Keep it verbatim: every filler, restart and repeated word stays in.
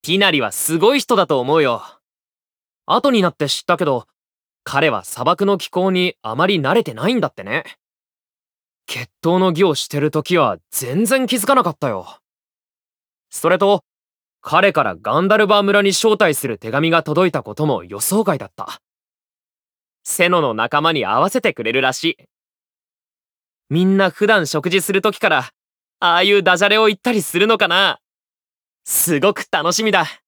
ティナリはすごい人だと思うよ。後になって知ったけど、彼は砂漠の気候にあまり慣れてないんだってね。決闘の儀をしてる時は全然気づかなかったよ。それと、彼からガンダルバー村に招待する手紙が届いたことも予想外だった。セノの仲間に会わせてくれるらしい。みんな普段食事する時から、ああいうダジャレを言ったりするのかな。すごく楽しみだ。